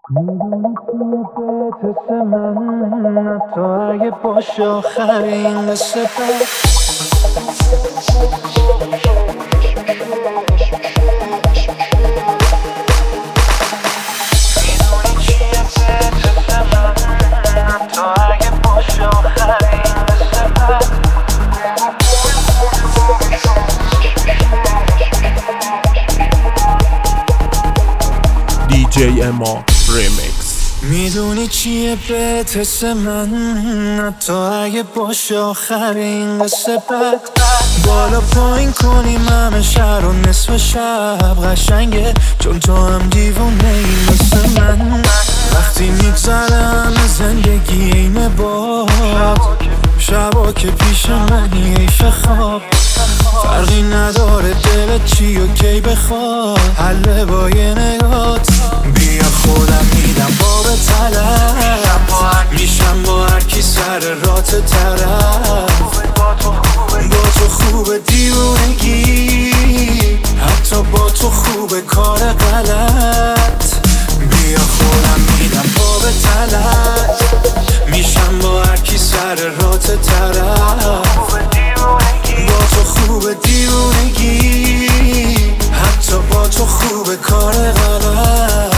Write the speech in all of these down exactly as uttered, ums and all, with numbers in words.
میدونی توی بهت من حتی اگه باشه آخرین قصه بد میدونی چیه بهت من حتی اگه باشه آخرین قصه بد دی جی اما ریمیکس. میدونی چیه بهت حس من حتی اگه باشه آخرین قصه بد بالا پایین کنیم همه شهر و نصف شب قشنگه چون تو هم دیوونه ای مثل من وقتی میگذره همه زندگی اینه باد شبا که پیش منی حیف خواب فرقی نداره دلت چی و کی بخواد حله با یه نگات بیا خودم میدم باب طلب میشم با هر کی سر رات طرف با تو خوبه دیوونگی حتی با تو خوبه کار غلط بیا خودم میدم باب طلب میشم با هر کی سر رات طرف با تو خوبه دیوونگی حتی با تو خوبه کار غلط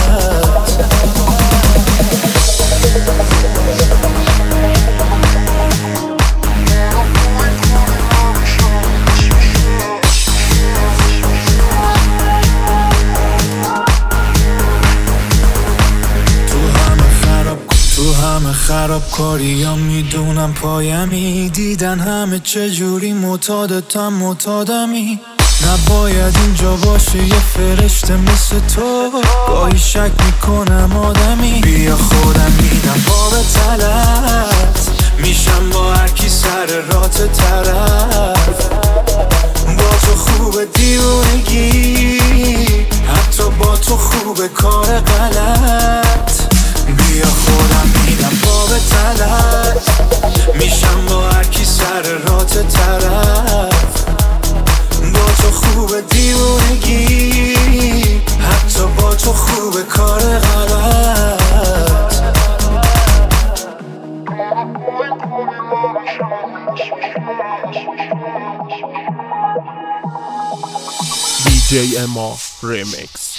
تو همه خرابکاری ها میدونم پایمی دیدن همه چجوری معتادتم معتادمی نباید اینجا باشه یه فرشته مثل تو گاهی شک میکنم آدمی بیا خودم میدم باب طلت میشم با هر کی سر رات طرف با تو خوبه دیوونگی حتی با تو خوبه کار غلط بیا خودم میدم باب طلت میشم با هر کی سر رات طرف با تو خوبه دیوونگی حتی با تو خوبه کار غلط دی جی اما ریمیکس.